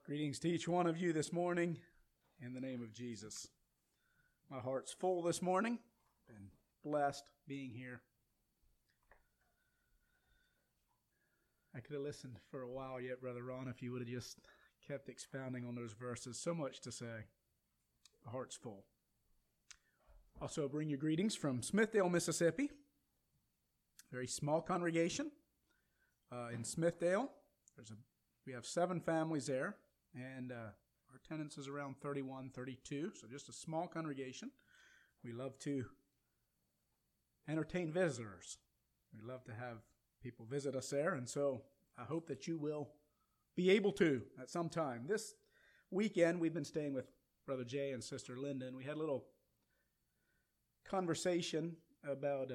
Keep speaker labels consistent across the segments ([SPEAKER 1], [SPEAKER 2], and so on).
[SPEAKER 1] Greetings to each one of you this morning in the name of Jesus. My heart's full this morning and blessed being here. I could have listened for a while yet, Brother Ron, if you would have just kept expounding on those verses. So much to say. My heart's full. Also bring you greetings from Smithdale, Mississippi. Very small congregation in Smithdale. We have 7 families there. And our attendance is around 31, 32, so just a small congregation. We love to entertain visitors. We love to have people visit us there, and so I hope that you will be able to at some time. This weekend, we've been staying with Brother Jay and Sister Linda, and we had a little conversation about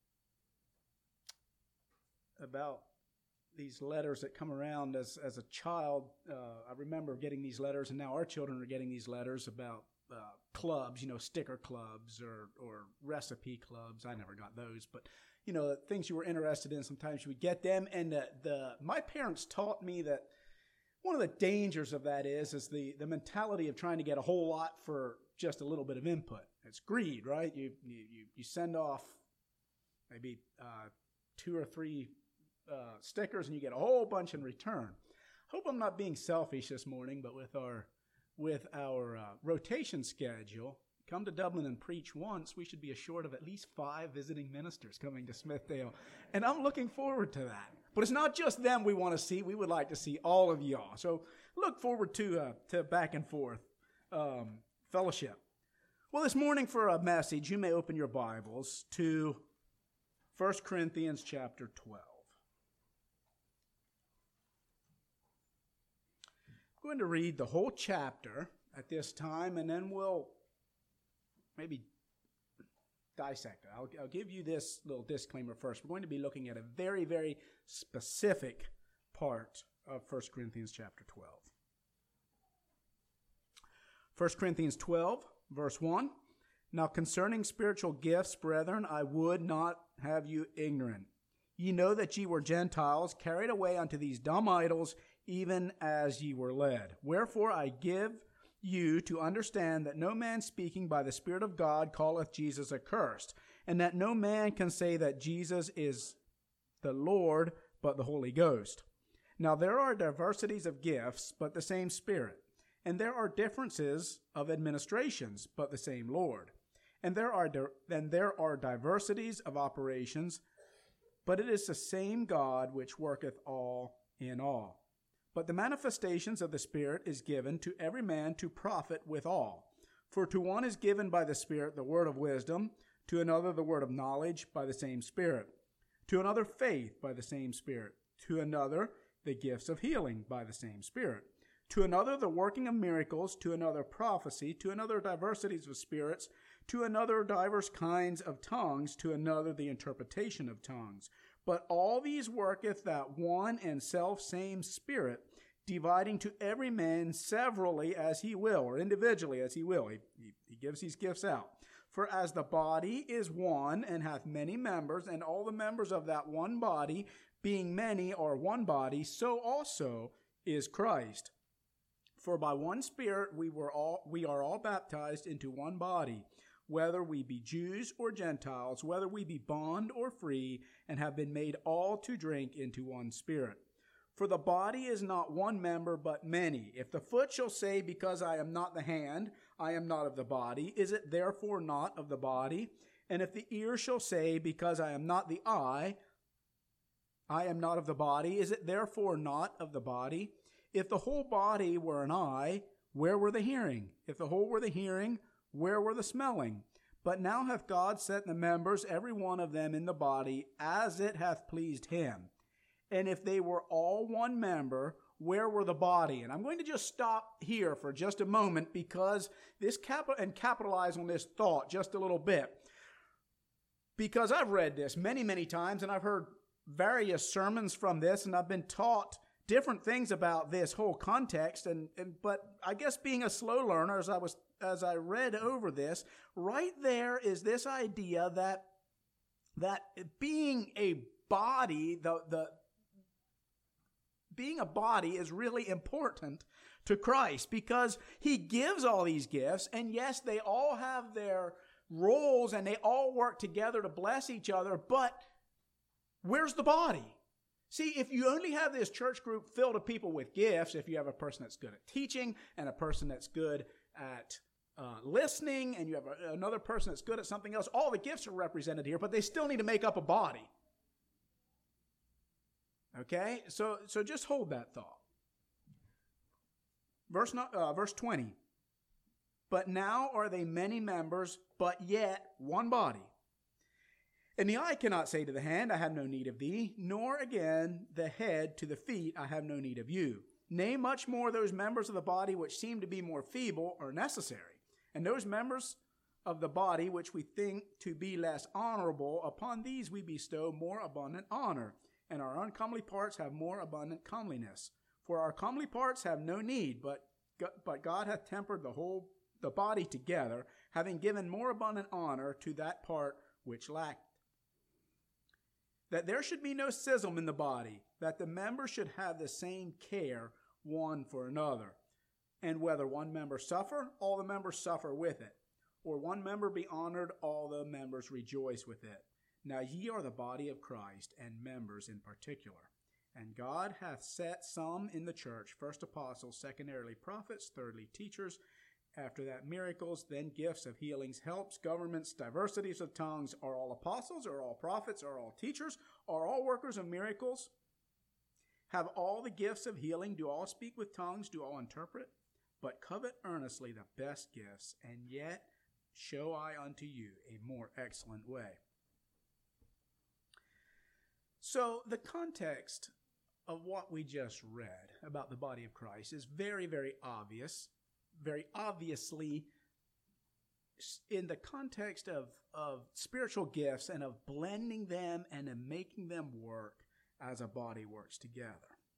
[SPEAKER 1] these letters that come around. As a child, I remember getting these letters, and now our children are getting these letters about clubs, sticker clubs or recipe clubs. I never got those, but things you were interested in, sometimes you would get them. And my parents taught me that one of the dangers of that is the mentality of trying to get a whole lot for just a little bit of input. It's greed, right? You send off maybe 2 or 3 stickers, and you get a whole bunch in return. Hope I'm not being selfish this morning, but with our rotation schedule, come to Dublin and preach once, we should be assured of at least 5 visiting ministers coming to Smithdale, and I'm looking forward to that. But it's not just them we want to see; we would like to see all of y'all. So look forward to back and forth fellowship. Well, this morning for a message, you may open your Bibles to 1 Corinthians chapter 12. I'm going to read the whole chapter at this time, and then we'll maybe dissect it. I'll give you this little disclaimer first. We're going to be looking at a very, very specific part of 1 Corinthians chapter 12. 1 Corinthians 12, verse 1. Now concerning spiritual gifts, brethren, I would not have you ignorant. Ye know that ye were Gentiles, carried away unto these dumb idols, even as ye were led. Wherefore I give you to understand that no man speaking by the Spirit of God calleth Jesus accursed, and that no man can say that Jesus is the Lord, but the Holy Ghost. Now there are diversities of gifts, but the same Spirit. And there are differences of administrations, but the same Lord. And there are diversities of operations, but it is the same God which worketh all in all. But the manifestations of the Spirit is given to every man to profit withal. For to one is given by the Spirit the word of wisdom, to another the word of knowledge by the same Spirit, to another faith by the same Spirit, to another the gifts of healing by the same Spirit, to another the working of miracles, to another prophecy, to another diversities of spirits, to another divers kinds of tongues, to another the interpretation of tongues. But all these worketh that one and self same Spirit, dividing to every man severally as he will, or individually as he will. He gives these gifts out. For as the body is one and hath many members, and all the members of that one body, being many, are one body, so also is Christ. For by one Spirit we are all baptized into one body, whether we be Jews or Gentiles, whether we be bond or free, and have been made all to drink into one Spirit. For the body is not one member, but many. If the foot shall say, because I am not the hand, I am not of the body, is it therefore not of the body? And if the ear shall say, because I am not the eye, I am not of the body, is it therefore not of the body? If the whole body were an eye, where were the hearing? If the whole were the hearing, where were the smelling? But now hath God set the members, every one of them in the body, as it hath pleased him. And if they were all one member, where were the body? And I'm going to just stop here for just a moment, because capitalize on this thought just a little bit. Because I've read this many, many times, and I've heard various sermons from this, and I've been taught different things about this whole context. But I guess being a slow learner, as I read over this, right there is this idea that being a body, being a body is really important to Christ because he gives all these gifts, and yes, they all have their roles and they all work together to bless each other, but where's the body? See, if you only have this church group filled with people with gifts, if you have a person that's good at teaching and a person that's good at listening, and you have another person that's good at something else, all the gifts are represented here, but they still need to make up a body. Okay? So just hold that thought. Verse 20. But now are they many members, but yet one body. And the eye cannot say to the hand, I have no need of thee, nor again the head to the feet, I have no need of you. Nay, much more those members of the body which seem to be more feeble are necessary. And those members of the body which we think to be less honorable, upon these we bestow more abundant honor. And our uncomely parts have more abundant comeliness. For our comely parts have no need, but God hath tempered the body together, having given more abundant honor to that part which lacked. That there should be no schism in the body, that the members should have the same care one for another. And whether one member suffer, all the members suffer with it. Or one member be honored, all the members rejoice with it. Now ye are the body of Christ, and members in particular. And God hath set some in the church, first apostles, secondarily prophets, thirdly teachers, after that miracles, then gifts of healings, helps, governments, diversities of tongues. Are all apostles, are all prophets, are all teachers, are all workers of miracles? Have all the gifts of healing? Do all speak with tongues? Do all interpret? But covet earnestly the best gifts, and yet show I unto you a more excellent way. So the context of what we just read about the body of Christ is very, very obvious, very obviously in the context of spiritual gifts and of blending them and of making them work as a body works together.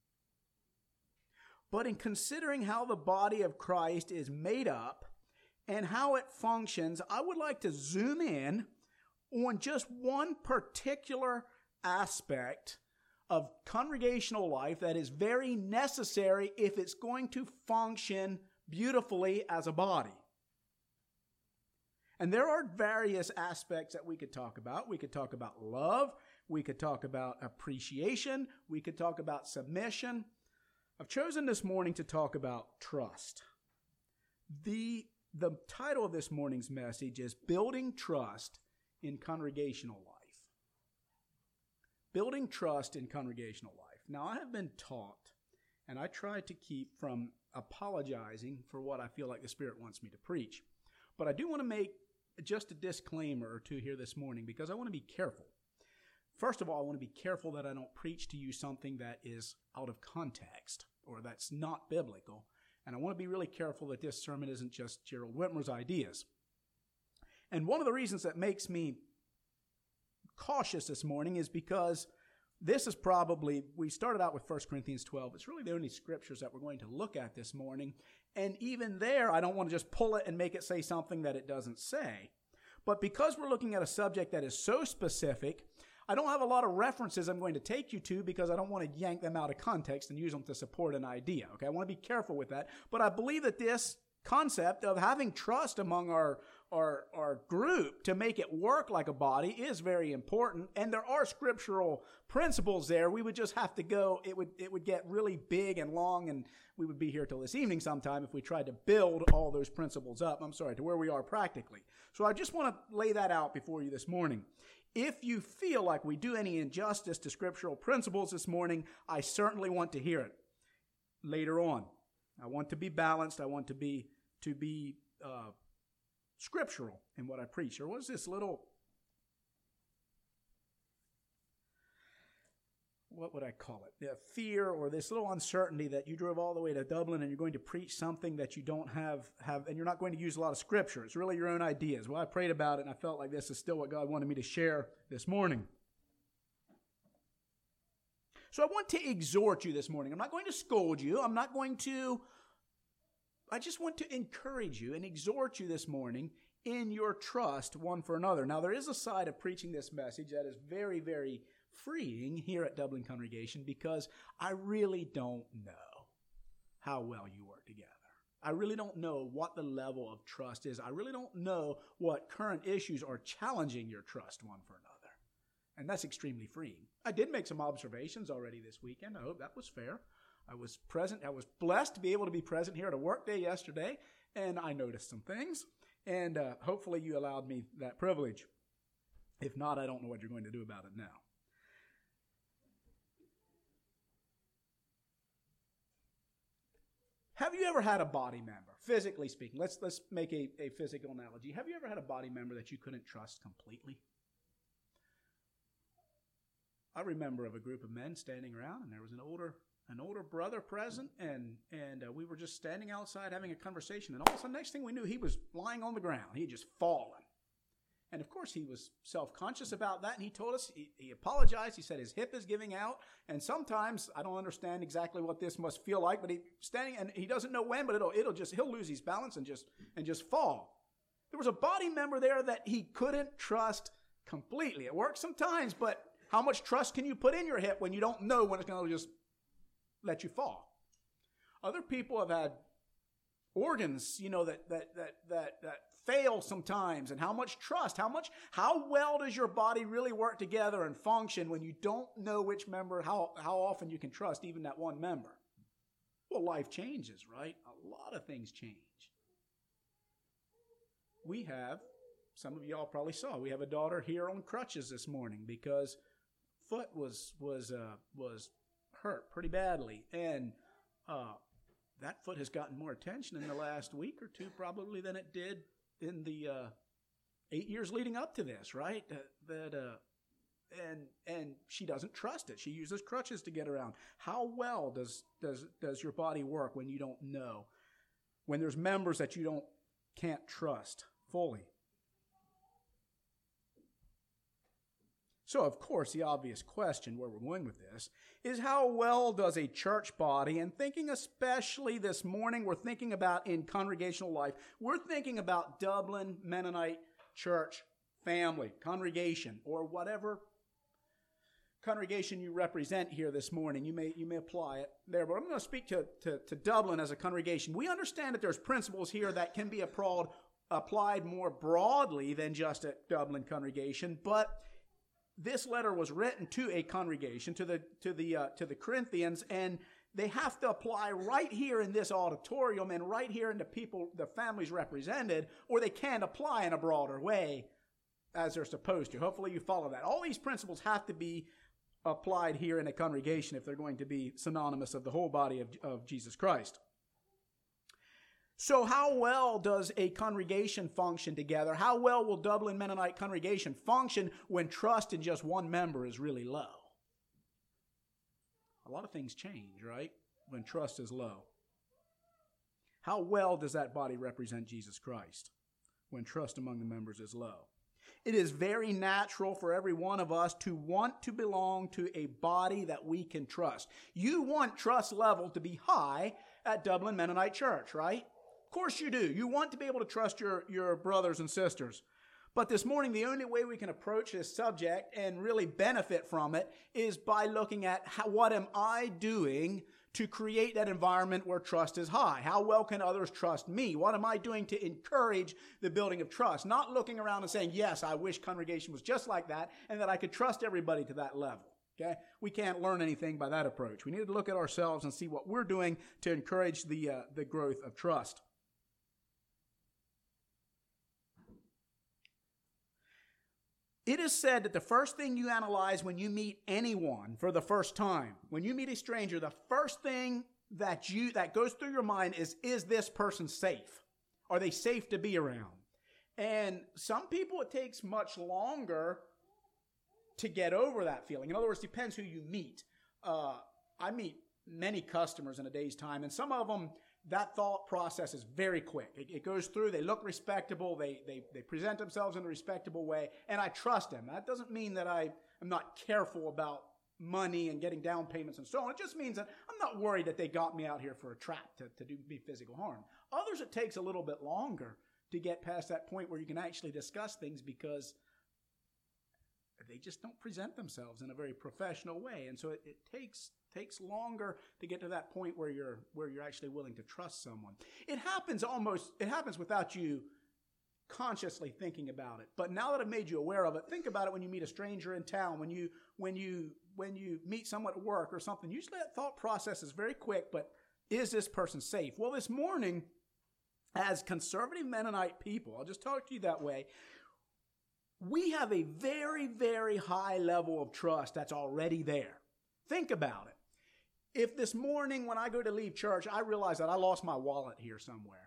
[SPEAKER 1] But in considering how the body of Christ is made up and how it functions, I would like to zoom in on just one particular aspect of congregational life that is very necessary if it's going to function beautifully as a body. And there are various aspects that we could talk about. We could talk about love. We could talk about appreciation. We could talk about submission. I've chosen this morning to talk about trust. The title of this morning's message is Building Trust in Congregational Life. Building trust in congregational life. Now, I have been taught, and I try to keep from apologizing for what I feel like the Spirit wants me to preach. But I do want to make just a disclaimer or two here this morning because I want to be careful. First of all, I want to be careful that I don't preach to you something that is out of context or that's not biblical. And I want to be really careful that this sermon isn't just Gerald Whitmer's ideas. And one of the reasons that makes me cautious this morning is because this is probably, we started out with 1 Corinthians 12. It's really the only scriptures that we're going to look at this morning. And even there, I don't want to just pull it and make it say something that it doesn't say. But because we're looking at a subject that is so specific, I don't have a lot of references I'm going to take you to because I don't want to yank them out of context and use them to support an idea. Okay, I want to be careful with that. But I believe that this concept of having trust among our group to make it work like a body is very important, and there are scriptural principles there. We would just have to go, it would get really big and long, and we would be here till this evening sometime if we tried to build all those principles up, to where we are practically. So I just want to lay that out before you this morning. If you feel like we do any injustice to scriptural principles this morning, I certainly want to hear it later on. I want to be balanced. I want to be scriptural in what I preach. There was this little, what would I call it? Fear or this little uncertainty that you drove all the way to Dublin and you're going to preach something that you don't have, and you're not going to use a lot of scripture. It's really your own ideas. Well, I prayed about it and I felt like this is still what God wanted me to share this morning. So I want to exhort you this morning. I'm not going to scold you. I just want to encourage you and exhort you this morning in your trust one for another. Now, there is a side of preaching this message that is very, very freeing here at Dublin Congregation because I really don't know how well you work together. I really don't know what the level of trust is. I really don't know what current issues are challenging your trust one for another. And that's extremely freeing. I did make some observations already this weekend. I hope that was fair. I was present. I was blessed to be able to be present here at a work day yesterday, and I noticed some things. And hopefully you allowed me that privilege. If not, I don't know what you're going to do about it now. Have you ever had a body member, physically speaking? Let's make a physical analogy. Have you ever had a body member that you couldn't trust completely? I remember of a group of men standing around, and there was an older brother present, and we were just standing outside having a conversation, and all of a sudden, next thing we knew, he was lying on the ground. He had just fallen. And of course, he was self-conscious about that, and he told us, he apologized. He said his hip is giving out, and sometimes, I don't understand exactly what this must feel like, but he's standing, and he doesn't know when, but he'll lose his balance and just fall. There was a body member there that he couldn't trust completely. It works sometimes, but how much trust can you put in your hip when you don't know when it's going to just let you fall? Other people have had organs, that fail sometimes, and how much trust, how well does your body really work together and function when you don't know which member, how often you can trust even that one member? Well, life changes, right? A lot of things change. We have, some of y'all probably saw, we have a daughter here on crutches this morning because foot was hurt pretty badly, and that foot has gotten more attention in the last week or two probably than it did in the 8 years leading up to this, right? And she doesn't trust it. She uses crutches to get around. How well does your body work when you don't know? When there's members that you can't trust fully? So, of course, the obvious question where we're going with this is how well does a church body, and thinking especially this morning, we're thinking about in congregational life, we're thinking about Dublin Mennonite Church family, congregation, or whatever congregation you represent here this morning. You may apply it there, but I'm going to speak to Dublin as a congregation. We understand that there's principles here that can be applied more broadly than just a Dublin congregation, but this letter was written to a congregation, to the Corinthians, and they have to apply right here in this auditorium and right here in the families represented, or they can't apply in a broader way as they're supposed to. Hopefully you follow that. All these principles have to be applied here in a congregation if they're going to be synonymous of the whole body of Jesus Christ. So how well does a congregation function together? How well will Dublin Mennonite congregation function when trust in just one member is really low? A lot of things change, right? When trust is low. How well does that body represent Jesus Christ when trust among the members is low? It is very natural for every one of us to want to belong to a body that we can trust. You want trust level to be high at Dublin Mennonite Church, right? Of course you do. You want to be able to trust your brothers and sisters. But this morning, the only way we can approach this subject and really benefit from it is by looking at what am I doing to create that environment where trust is high? How well can others trust me? What am I doing to encourage the building of trust? Not looking around and saying, yes, I wish congregation was just like that and that I could trust everybody to that level. Okay? We can't learn anything by that approach. We need to look at ourselves and see what we're doing to encourage the growth of trust. It is said that the first thing you analyze when you meet anyone for the first time, when you meet a stranger, the first thing that goes through your mind is this person safe? Are they safe to be around? And some people, it takes much longer to get over that feeling. In other words, it depends who you meet. I meet many customers in a day's time, and some of them, that thought process is very quick. It goes through, they look respectable, they present themselves in a respectable way, and I trust them. That doesn't mean that I am not careful about money and getting down payments and so on. It just means that I'm not worried that they got me out here for a trap to do me physical harm. Others, it takes a little bit longer to get past that point where you can actually discuss things because They just don't present themselves in a very professional way. And so it takes longer to get to that point where you're actually willing to trust someone. It happens without you consciously thinking about it. But now that I've made you aware of it, think about it when you meet a stranger in town, when you meet someone at work or something. Usually that thought process is very quick, but is this person safe? Well, this morning, as conservative Mennonite people, I'll just talk to you that way, we have a very, very high level of trust that's already there. Think about it. If this morning when I go to leave church, I realize that I lost my wallet here somewhere,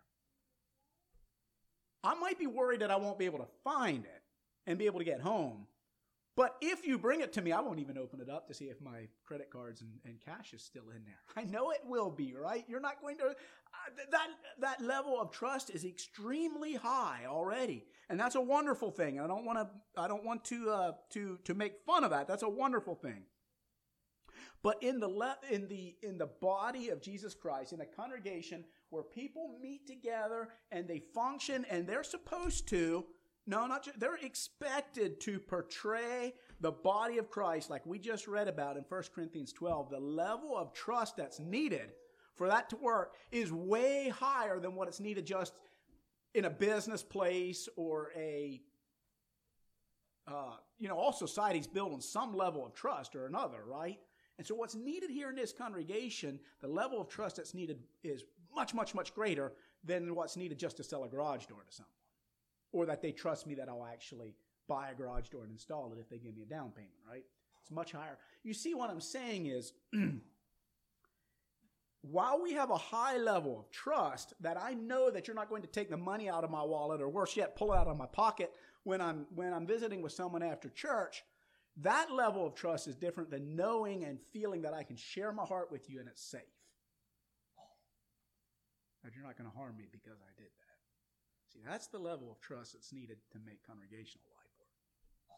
[SPEAKER 1] I might be worried that I won't be able to find it and be able to get home. But if you bring it to me, I won't even open it up to see if my credit cards and cash is still in there. I know it will be, right? You're not going to, that level of trust is extremely high already. And that's a wonderful thing. I don't want to make fun of that. That's a wonderful thing. But in the body of Jesus Christ, in a congregation where people meet together and they function and they're supposed to, they're expected to portray the body of Christ like we just read about in 1 Corinthians 12. The level of trust that's needed for that to work is way higher than what it's needed just in a business place or all societies build on some level of trust or another, right? And so what's needed here in this congregation, the level of trust that's needed is much, much, much greater than what's needed just to sell a garage door to someone. Or that they trust me that I'll actually buy a garage door and install it if they give me a down payment, right? It's much higher. You see, what I'm saying is, while we have a high level of trust that I know that you're not going to take the money out of my wallet, or worse yet, pull it out of my pocket when I'm visiting with someone after church, that level of trust is different than knowing and feeling that I can share my heart with you and it's safe. That you're not going to harm me because I did that. See, that's the level of trust that's needed to make congregational life work.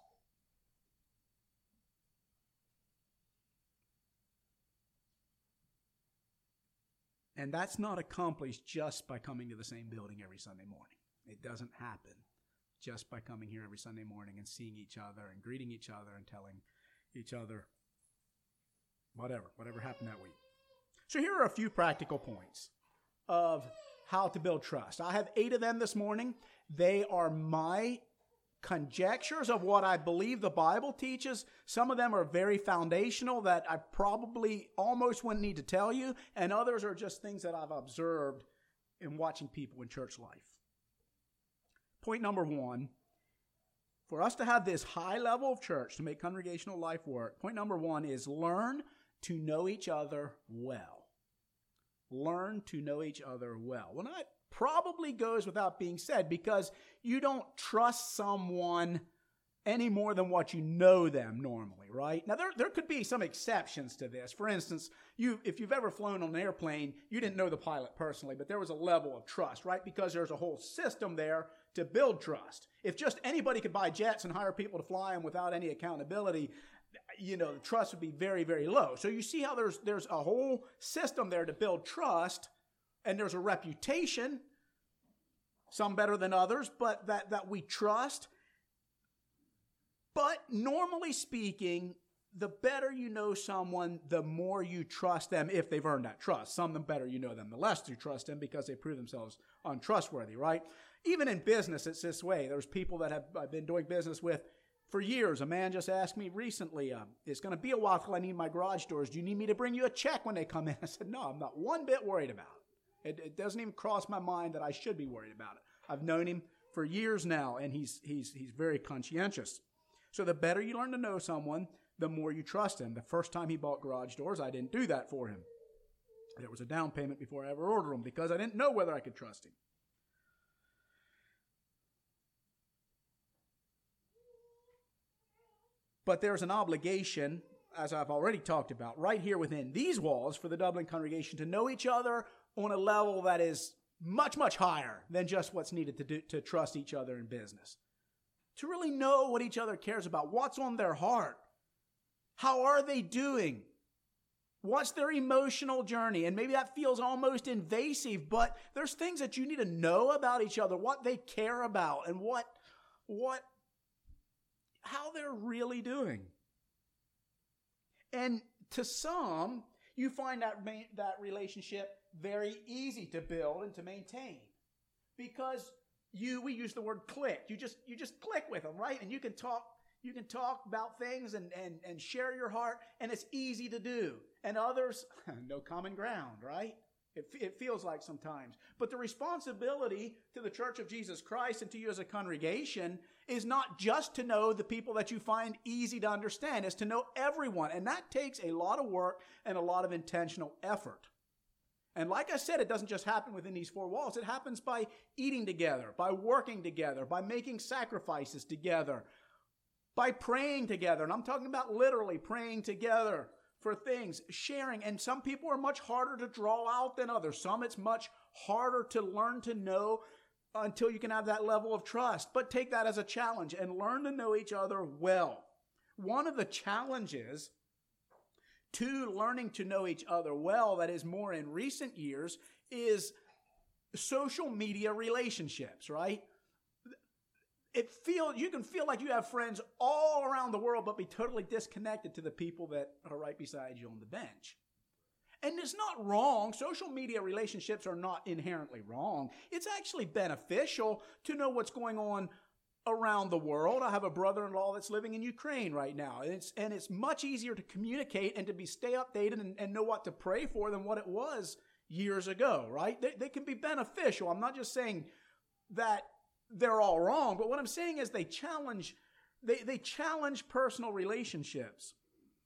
[SPEAKER 1] And that's not accomplished just by coming to the same building every Sunday morning. It doesn't happen just by coming here every Sunday morning and seeing each other and greeting each other and telling each other whatever happened that week. So here are a few practical points of how to build trust. I have 8 of them this morning. They are my conjectures of what I believe the Bible teaches. Some of them are very foundational that I probably almost wouldn't need to tell you, and others are just things that I've observed in watching people in church life. Point number 1, for us to have this high level of church to make congregational life work, point number 1 is learn to know each other well. Learn to know each other well. Well, that probably goes without being said because you don't trust someone any more than what you know them normally, right? Now, there could be some exceptions to this. For instance, if you've ever flown on an airplane, you didn't know the pilot personally, but there was a level of trust, right? Because there's a whole system there to build trust. If just anybody could buy jets and hire people to fly them without any accountability, the trust would be very, very low. So you see how there's a whole system there to build trust, and there's a reputation, some better than others, but that we trust. But normally speaking, the better you know someone, the more you trust them if they've earned that trust. Some the better you know them, the less you trust them because they prove themselves untrustworthy, right? Even in business, it's this way. There's people that I've been doing business with for years. A man just asked me recently, it's going to be a while till I need my garage doors. Do you need me to bring you a check when they come in? I said, no, I'm not one bit worried about it. It doesn't even cross my mind that I should be worried about it. I've known him for years now, and he's very conscientious. So the better you learn to know someone, the more you trust him. The first time he bought garage doors, I didn't do that for him. There was a down payment before I ever ordered them because I didn't know whether I could trust him. But there's an obligation, as I've already talked about, right here within these walls for the Dublin congregation to know each other on a level that is much, much higher than just what's needed to trust each other in business. To really know what each other cares about, what's on their heart, how are they doing, what's their emotional journey, and maybe that feels almost invasive, but there's things that you need to know about each other, what they care about, and how they're really doing. And to some, you find that relationship very easy to build and to maintain, because we use the word click. You just click with them, right? And you can talk about things and share your heart, and it's easy to do. And others, no common ground, right? It feels like sometimes. But the responsibility to the Church of Jesus Christ and to you as a congregation is not just to know the people that you find easy to understand. It's to know everyone. And that takes a lot of work and a lot of intentional effort. And like I said, it doesn't just happen within these four walls. It happens by eating together, by working together, by making sacrifices together, by praying together. And I'm talking about literally praying together for things, sharing. And some people are much harder to draw out than others. Some it's much harder to learn to know until you can have that level of trust. But take that as a challenge and learn to know each other well. One of the challenges to learning to know each other well, that is more in recent years, is social media relationships, right? You can feel like you have friends all around the world, but be totally disconnected to the people that are right beside you on the bench. And it's not wrong. Social media relationships are not inherently wrong. It's actually beneficial to know what's going on around the world. I have a brother-in-law that's living in Ukraine right now, and it's much easier to communicate and to stay updated and know what to pray for than what it was years ago, right? They can be beneficial. I'm not just saying that they're all wrong, but what I'm saying is they challenge personal relationships.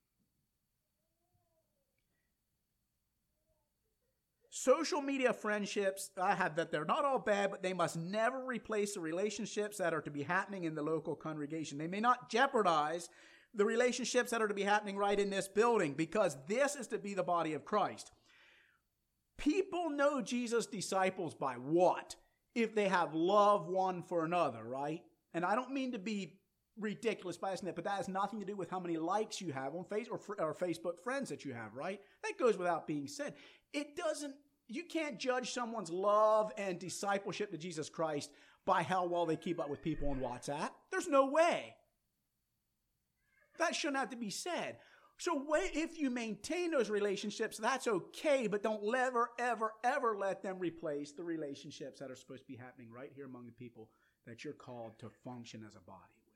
[SPEAKER 1] Social media friendships, I have that they're not all bad, but they must never replace the relationships that are to be happening in the local congregation. They may not jeopardize the relationships that are to be happening right in this building, because this is to be the body of Christ. People know Jesus' disciples by what? If they have love one for another, right? And I don't mean to be ridiculous by saying that, but that has nothing to do with how many likes you have on Facebook or Facebook friends that you have, right? That goes without being said. You can't judge someone's love and discipleship to Jesus Christ by how well they keep up with people on WhatsApp. There's no way. That shouldn't have to be said. So if you maintain those relationships, that's okay, but don't ever, ever, ever let them replace the relationships that are supposed to be happening right here among the people that you're called to function as a body with.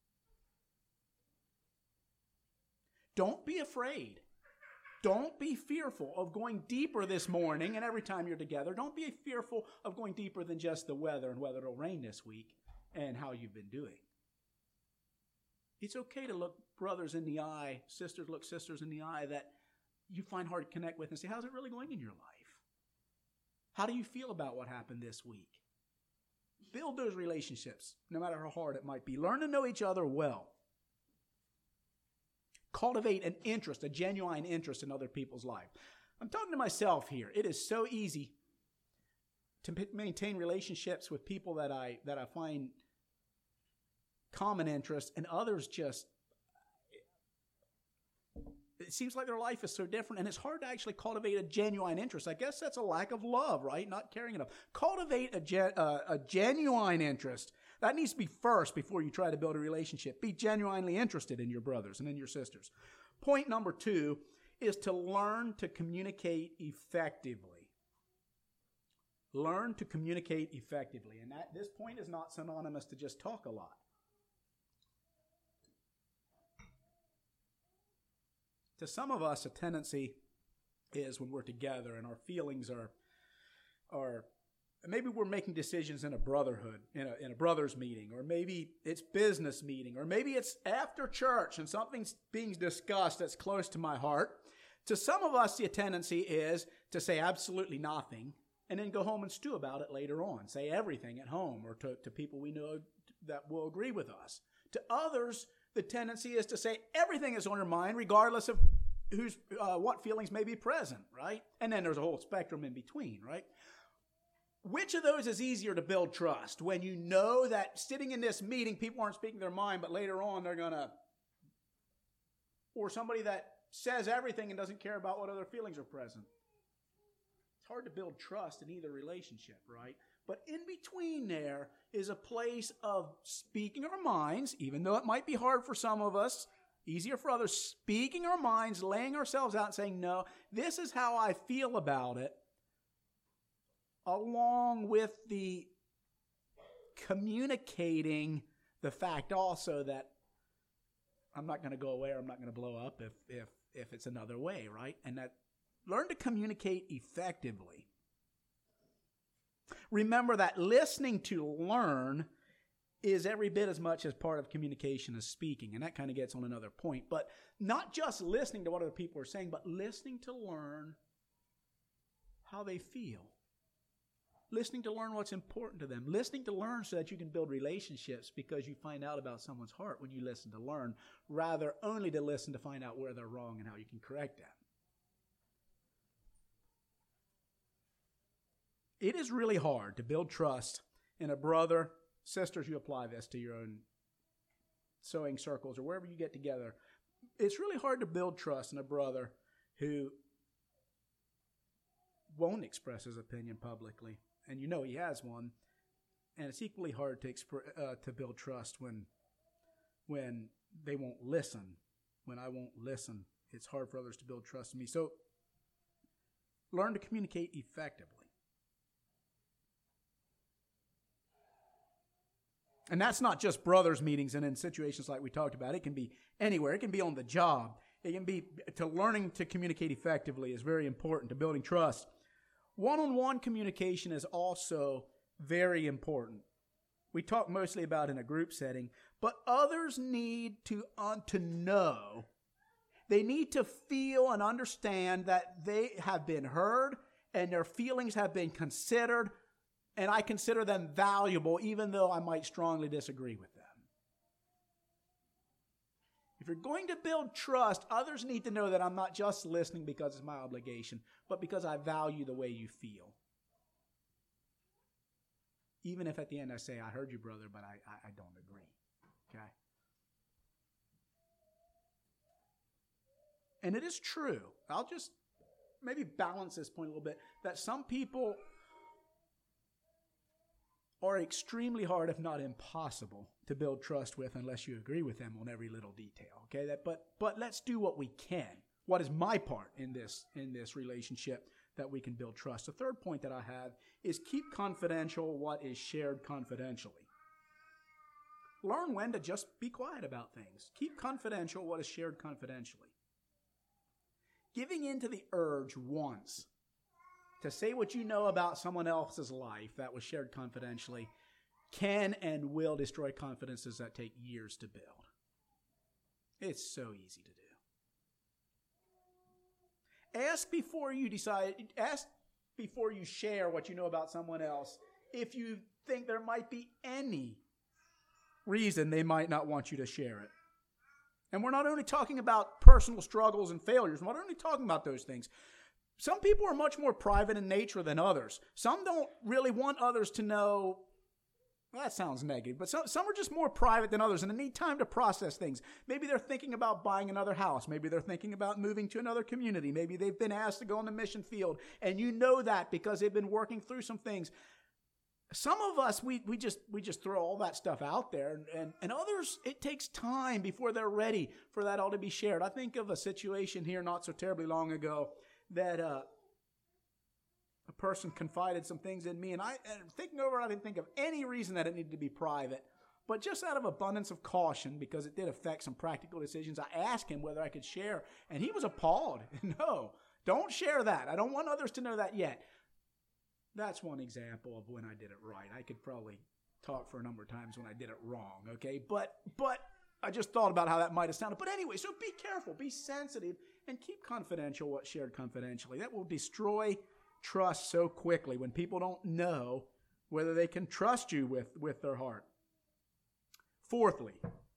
[SPEAKER 1] Don't be afraid. Don't be fearful of going deeper this morning and every time you're together. Don't be fearful of going deeper than just the weather and whether it'll rain this week and how you've been doing. It's okay to look brothers in the eye, look sisters in the eye that you find hard to connect with and say, how's it really going in your life? How do you feel about what happened this week? Build those relationships, no matter how hard it might be. Learn to know each other well. Cultivate an interest, a genuine interest in other people's life. I'm talking to myself here. It is so easy to maintain relationships with people that I find common interests, and others just, it seems like their life is so different, and it's hard to actually cultivate a genuine interest. I guess that's a lack of love, right? Not caring enough. Cultivate a genuine interest. That needs to be first before you try to build a relationship. Be genuinely interested in your brothers and in your sisters. Point number 2 is to learn to communicate effectively. Learn to communicate effectively. And this point is not synonymous to just talk a lot. To some of us, a tendency is when we're together and our feelings are maybe we're making decisions in a brotherhood, in a brother's meeting, or maybe it's business meeting, or maybe it's after church and something's being discussed that's close to my heart. To some of us, the tendency is to say absolutely nothing and then go home and stew about it later on. Say everything at home or to people we know that will agree with us. To others, the tendency is to say everything is on your mind, regardless of what feelings may be present, right? And then there's a whole spectrum in between, right? Which of those is easier to build trust? When you know that sitting in this meeting, people aren't speaking their mind, but later on they're going to, or somebody that says everything and doesn't care about what other feelings are present. It's hard to build trust in either relationship, right? But in between there is a place of speaking our minds, even though it might be hard for some of us, easier for others, speaking our minds, laying ourselves out and saying, no, this is how I feel about it, along with the communicating the fact also that I'm not going to go away or I'm not going to blow up if it's another way, right? And that learn to communicate effectively. Remember that listening to learn is every bit as much as part of communication as speaking. And that kind of gets on another point. But not just listening to what other people are saying, but listening to learn how they feel. Listening to learn what's important to them. Listening to learn so that you can build relationships because you find out about someone's heart when you listen to learn, rather only to listen to find out where they're wrong and how you can correct that. It is really hard to build trust in a brother. Sisters, you apply this to your own sewing circles or wherever you get together. It's really hard to build trust in a brother who won't express his opinion publicly. And you know he has one. And it's equally hard to build trust when they won't listen. When I won't listen, it's hard for others to build trust in me. So learn to communicate effectively. And that's not just brothers' meetings and in situations like we talked about. It can be anywhere. It can be on the job. It can be to learning to communicate effectively is very important to building trust. One-on-one communication is also very important. We talk mostly about in a group setting, but others need to know. They need to feel and understand that they have been heard and their feelings have been considered, and I consider them valuable even though I might strongly disagree with them. If you're going to build trust, others need to know that I'm not just listening because it's my obligation, but because I value the way you feel. Even if at the end I say, I heard you, brother, but I don't agree. Okay? And it is true. I'll just maybe balance this point a little bit, that some people are extremely hard, if not impossible, to build trust with unless you agree with them on every little detail. Okay, but let's do what we can. What is my part in this relationship that we can build trust? The third point that I have is keep confidential what is shared confidentially. Learn when to just be quiet about things. Keep confidential what is shared confidentially. Giving in to the urge once to say what you know about someone else's life that was shared confidentially can and will destroy confidences that take years to build. It's so easy to do. Ask before you share what you know about someone else if you think there might be any reason they might not want you to share it. And we're not only talking about personal struggles and failures. We're not only talking about those things. Some people are much more private in nature than others. Some don't really want others to know. Well, that sounds negative, but some are just more private than others, and they need time to process things. Maybe they're thinking about buying another house. Maybe they're thinking about moving to another community. Maybe they've been asked to go on the mission field, and you know that because they've been working through some things. Some of us, we just throw all that stuff out there, and others, it takes time before they're ready for that all to be shared. I think of a situation here not so terribly long ago that a person confided some things in me, and thinking over it, I didn't think of any reason that it needed to be private. But just out of abundance of caution, because it did affect some practical decisions, I asked him whether I could share, and he was appalled. No, don't share that. I don't want others to know that yet. That's one example of when I did it right. I could probably talk for a number of times when I did it wrong, okay? But I just thought about how that might have sounded. But anyway, so be careful, be sensitive, and keep confidential what's shared confidentially. That will destroy trust so quickly when people don't know whether they can trust you with their heart. Fourthly,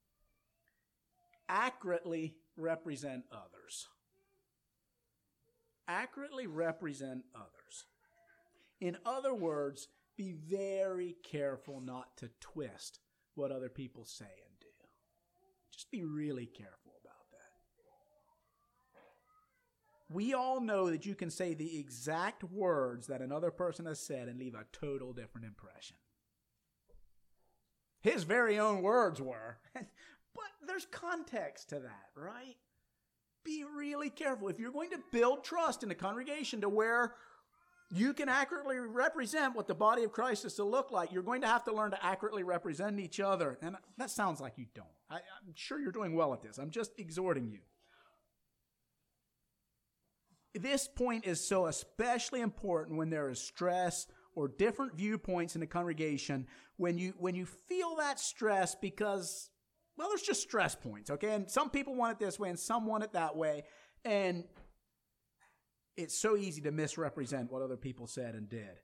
[SPEAKER 1] accurately represent others. Accurately represent others. In other words, be very careful not to twist what other people say and do. Just be really careful about that. We all know that you can say the exact words that another person has said and leave a total different impression. His very own words were. But there's context to that, right? Be really careful. If you're going to build trust in the congregation to where you can accurately represent what the body of Christ is to look like, you're going to have to learn to accurately represent each other. And that sounds like you don't. I'm sure you're doing well at this. I'm just exhorting you. This point is so especially important when there is stress or different viewpoints in the congregation. When you feel that stress because, well, there's just stress points, okay? And some people want it this way and some want it that way. And it's so easy to misrepresent what other people said and did.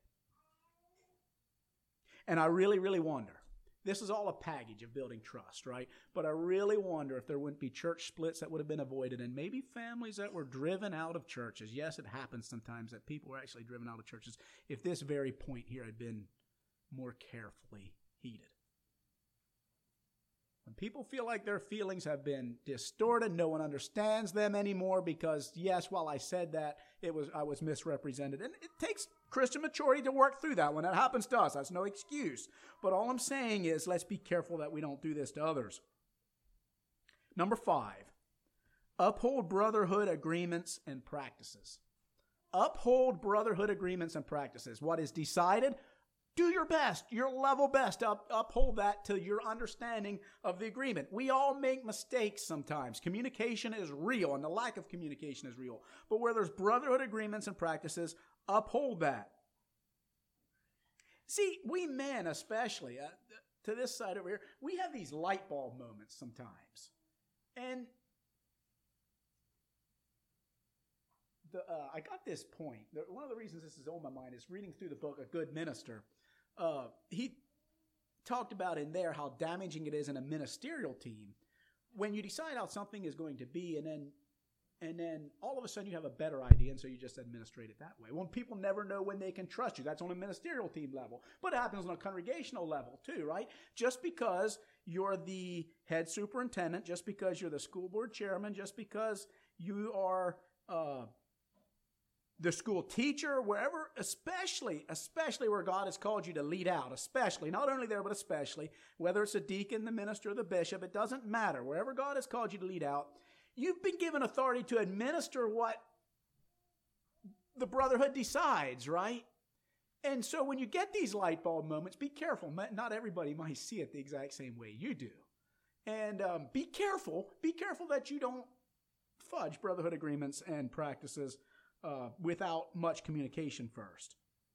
[SPEAKER 1] And I really, really wonder. This is all a package of building trust, right? But I really wonder if there wouldn't be church splits that would have been avoided and maybe families that were driven out of churches. Yes, it happens sometimes that people were actually driven out of churches if this very point here had been more carefully heeded. When people feel like their feelings have been distorted, no one understands them anymore because, yes, while I said that, I was misrepresented. And it takes Christian maturity to work through that. When that happens to us, that's no excuse. But all I'm saying is let's be careful that we don't do this to others. Number 5, uphold brotherhood agreements and practices. Uphold brotherhood agreements and practices. What is decided? Do your best, your level best to uphold that to your understanding of the agreement. We all make mistakes sometimes. Communication is real, and the lack of communication is real. But where there's brotherhood agreements and practices, uphold that. See, we men especially, to this side over here, we have these light bulb moments sometimes. And I got this point. One of the reasons this is on my mind is reading through the book A Good Minister. He talked about in there how damaging it is in a ministerial team when you decide how something is going to be and then all of a sudden you have a better idea and so you just administrate it that way. When people never know when they can trust you, that's on a ministerial team level. But it happens on a congregational level too, right? Just because you're the head superintendent, just because you're the school board chairman, just because you are the school teacher, wherever, especially where God has called you to lead out, especially, not only there, but especially, whether it's a deacon, the minister, or the bishop, it doesn't matter. Wherever God has called you to lead out, you've been given authority to administer what the brotherhood decides, right? And so when you get these light bulb moments, be careful. Not everybody might see it the exact same way you do. And be careful that you don't fudge brotherhood agreements and practices without much communication first.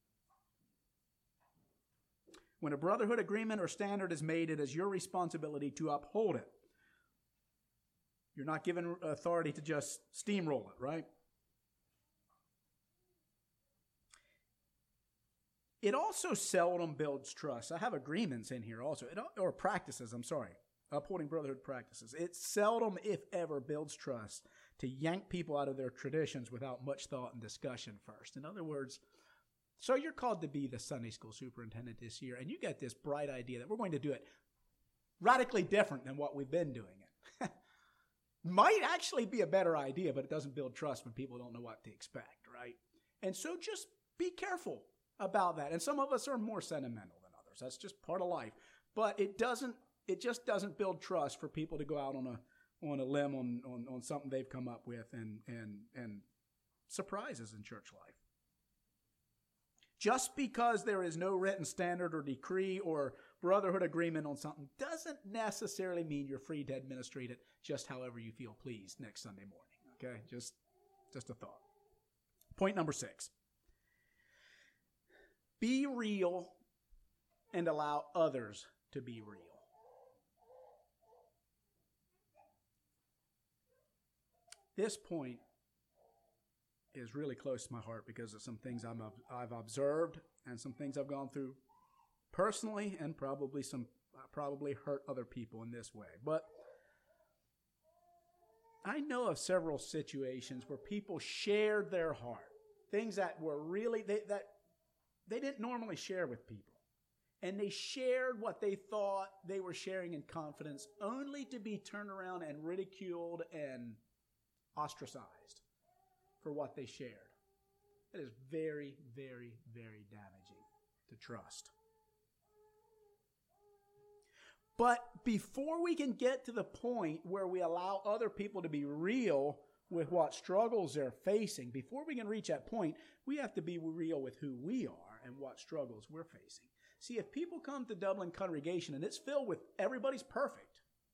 [SPEAKER 1] When a brotherhood agreement or standard is made, it is your responsibility to uphold it. You're not given authority to just steamroll it, right? It also seldom builds trust. I have agreements in here also, or practices, upholding brotherhood practices. It seldom, if ever, builds trust to yank people out of their traditions without much thought and discussion first. In other words, so you're called to be the Sunday school superintendent this year, and you get this bright idea that we're going to do it radically different than what we've been doing it. Might actually be a better idea, but it doesn't build trust when people don't know what to expect, right? And so just be careful about that. And some of us are more sentimental than others. That's just part of life. But it just doesn't build trust for people to go out on a limb on something they've come up with and surprises in church life. Just because there is no written standard or decree or brotherhood agreement on something doesn't necessarily mean you're free to administrate it just however you feel pleased next Sunday morning. Okay? Just a thought. Point number 6. Be real and allow others to be real. This point is really close to my heart because of some things I've observed and some things I've gone through personally, and probably hurt other people in this way. But I know of several situations where people shared their heart, things that were really that they didn't normally share with people. And they shared what they thought they were sharing in confidence, only to be turned around and ridiculed and ostracized for what they shared. That is very, very, very damaging to trust. But before we can get to the point where we allow other people to be real with what struggles they're facing, before we can reach that point, we have to be real with who we are and what struggles we're facing. See, if people come to Dublin Congregation and it's filled with everybody's perfect,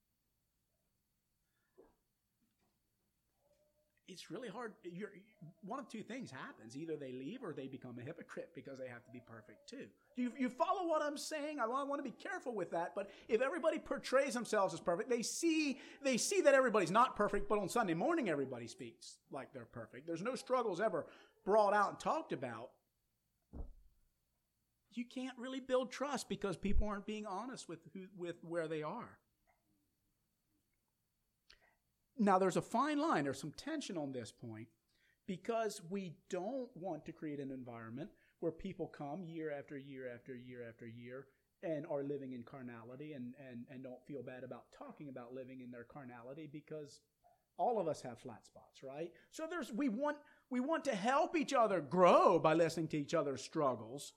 [SPEAKER 1] it's really hard. One of two things happens. Either they leave or they become a hypocrite because they have to be perfect too. You follow what I'm saying? I want to be careful with that. But if everybody portrays themselves as perfect, they see that everybody's not perfect, but on Sunday morning everybody speaks like they're perfect. There's no struggles ever brought out and talked about. You can't really build trust because people aren't being honest with where they are. Now, there's a fine line. There's some tension on this point because we don't want to create an environment where people come year after year after year after year and are living in carnality and don't feel bad about talking about living in their carnality because all of us have flat spots, right? So we want to help each other grow by listening to each other's struggles.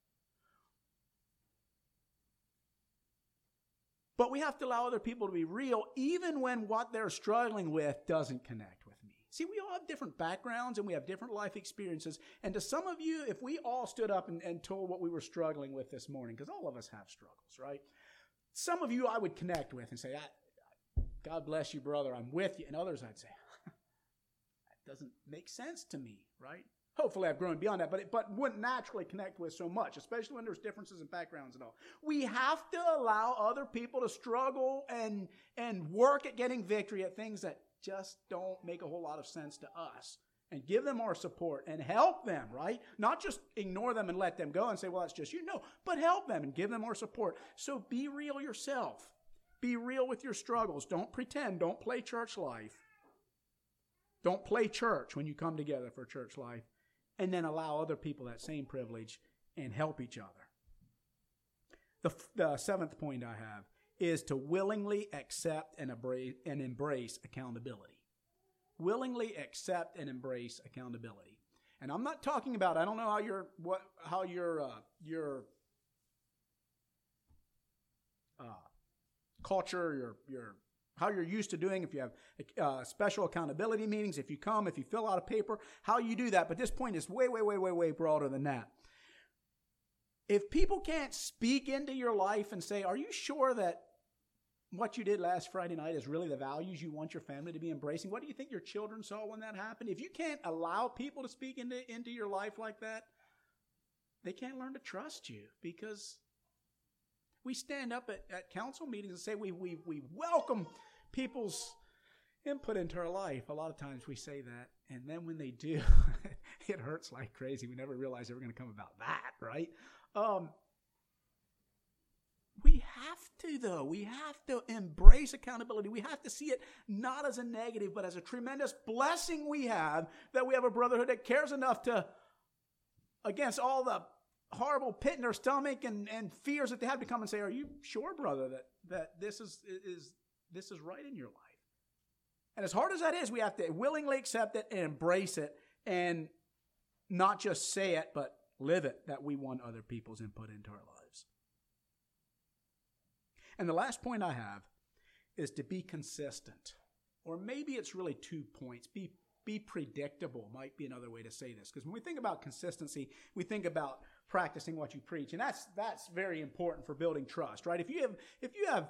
[SPEAKER 1] But we have to allow other people to be real even when what they're struggling with doesn't connect with me. See, we all have different backgrounds and we have different life experiences. And to some of you, if we all stood up and told what we were struggling with this morning, because all of us have struggles, right? Some of you I would connect with and say, God bless you, brother, I'm with you. And others I'd say, that doesn't make sense to me, right? Hopefully I've grown beyond that, but wouldn't naturally connect with so much, especially when there's differences in backgrounds and all. We have to allow other people to struggle and work at getting victory at things that just don't make a whole lot of sense to us and give them our support and help them, right? Not just ignore them and let them go and say, well, that's just you. No, but help them and give them our support. So be real yourself. Be real with your struggles. Don't pretend. Don't play church life. Don't play church when you come together for church life. And then allow other people that same privilege and help each other. The seventh point I have is to willingly accept and embrace accountability. Willingly accept and embrace accountability. And I'm not talking about, I don't know how your culture, how you're used to doing, if you have special accountability meetings, if you fill out a paper, how you do that. But this point is way, way, way, way, way broader than that. If people can't speak into your life and say, are you sure that what you did last Friday night is really the values you want your family to be embracing? What do you think your children saw when that happened? If you can't allow people to speak into your life like that, they can't learn to trust you because we stand up at council meetings and say we welcome people's input into our life. A lot of times we say that, and then when they do, it hurts like crazy. We never realized they were going to come about that, right? We have to, though. We have to embrace accountability. We have to see it not as a negative, but as a tremendous blessing we have that we have a brotherhood that cares enough to, against all the horrible pit in their stomach and fears that they have, to come and say, are you sure, brother, that this is right in your life? And as hard as that is, we have to willingly accept it and embrace it and not just say it, but live it, that we want other people's input into our lives. And the last point I have is to be consistent. Or maybe it's really 2 points. Be predictable might be another way to say this. Because when we think about consistency, we think about practicing what you preach. And that's very important for building trust, right? If you have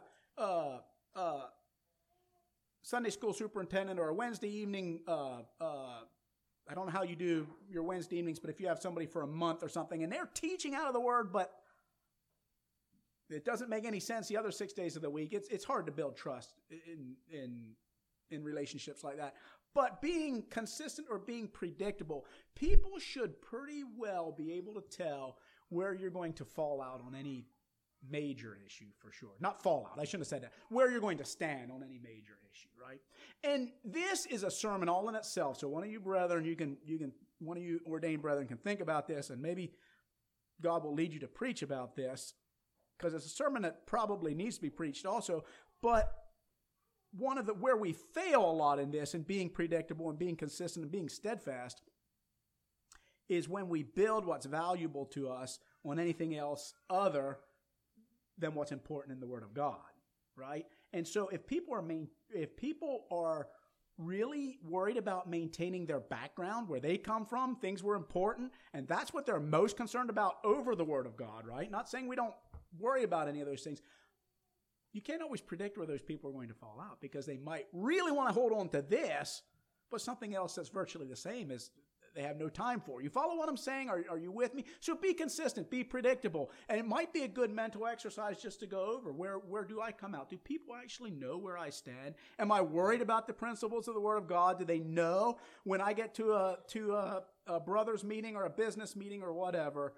[SPEAKER 1] Sunday school superintendent or a Wednesday evening, I don't know how you do your Wednesday evenings, but if you have somebody for a month or something and they're teaching out of the Word, but it doesn't make any sense the other 6 days of the week, it's hard to build trust in relationships like that. But being consistent or being predictable, people should pretty well be able to tell where you're going to fall out on any major issue, for sure. Not fall out, I shouldn't have said that. Where you're going to stand on any major issue, right? And this is a sermon all in itself. So one of you brethren, one of you ordained brethren can think about this, and maybe God will lead you to preach about this, because it's a sermon that probably needs to be preached also. But where we fail a lot in this and being predictable and being consistent and being steadfast is when we build what's valuable to us on anything else other than what's important in the Word of God, right? And so if people are really worried about maintaining their background, where they come from, things were important, and that's what they're most concerned about over the Word of God, right? Not saying we don't worry about any of those things. You can't always predict where those people are going to fall out, because they might really want to hold on to this, but something else that's virtually the same is they have no time for. You follow what I'm saying? Are you with me? So be consistent, be predictable. And it might be a good mental exercise just to go over where do I come out? Do people actually know where I stand? Am I worried about the principles of the Word of God? Do they know when I get to a brother's meeting or a business meeting or whatever?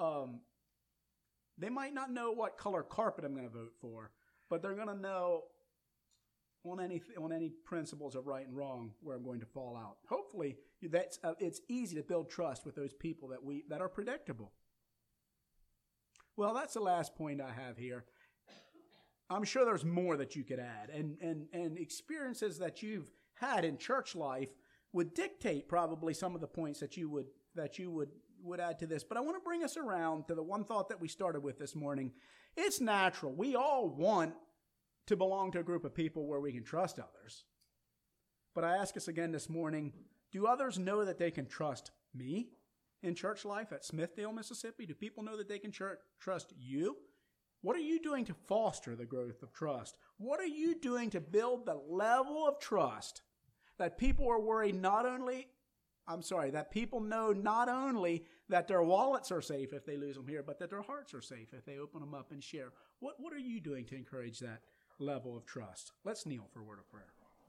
[SPEAKER 1] They might not know what color carpet I'm going to vote for, but they're going to know on any principles of right and wrong where I'm going to fall out. Hopefully, it's easy to build trust with those people that are predictable. Well, that's the last point I have here. I'm sure there's more that you could add, and experiences that you've had in church life would dictate probably some of the points that you would add to this. But I want to bring us around to the one thought that we started with this morning. It's natural. We all want to belong to a group of people where we can trust others. But I ask us again this morning, do others know that they can trust me in church life at Smithdale, Mississippi? Do people know that they can trust you? What are you doing to foster the growth of trust? What are you doing to build the level of trust that people are worried that people know not only that their wallets are safe if they lose them here, but that their hearts are safe if they open them up and share? What are you doing to encourage that level of trust? Let's kneel for a word of prayer.